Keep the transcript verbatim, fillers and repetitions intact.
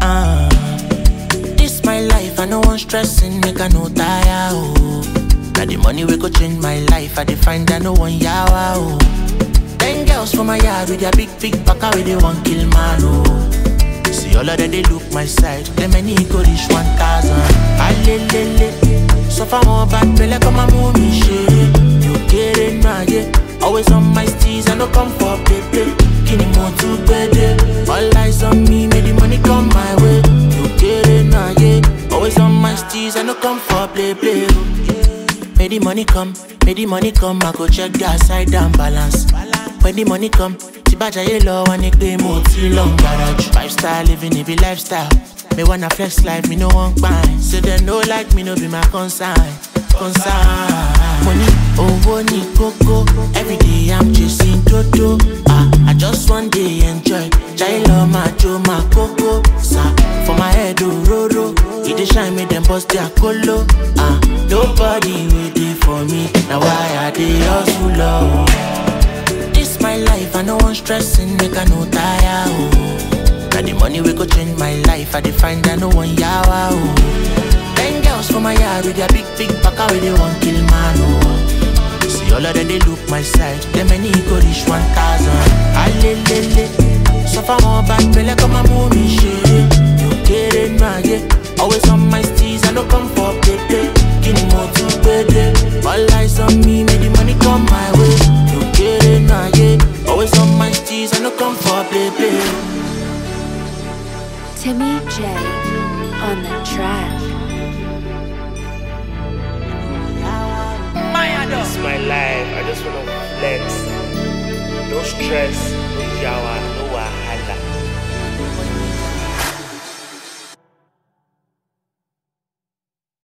Uh, this my life, I no one stressing, make I no tire, oh. Now the money we go change my life, I define that no one yawa, oh. Ten girls from my yard with their big, big baka with they one kill man, oh. See all of them, they look my side, them many go reach one thousand. Alelele, so far more bad, feel like I'm a movie shit. You get it, nah, yeah. Always on my steez, I no come for play, play. Kini more to bed, all eyes on me, make the money come my way. You get it, nah, yeah. Always on my steez, I no come for play, play. Make the money come, make the money come, I go check the side and balance. When the money come, Tibaja yellow and it pay more till long garage. Five star living, it be lifestyle. Me wanna flex life, me no want buy. So they no like me, no be my concern. Concern. Money, oh, money, coco. Every day I'm chasing Toto. Ah, I just one day enjoy. Jailo, my Joe, my coco. Sa, for my head, oh, roro. It dey shine me, them bust their colo. Ah, nobody waiting for me. Now why are they hustle low? This my life, I no one stressing, make I no tire, oh. Now the money we go change my life, I define that no one yawa, oh. Ten girls from my yard with their big, big baka with they one kill man, oh. See all of them, they look my side, them many go reach one thousand. Alelele, so far more bad, feel like I'm a movie shit. You get it, man, yeah. Always on my steez, I no come for play, play. Kini more to bed, all eyes on me, make the money come my way. You get it, nah, yeah. Always on my steez, I no come for play, play. Timmy J on the track. This is my life, I just wanna flex. No stress, no yawa.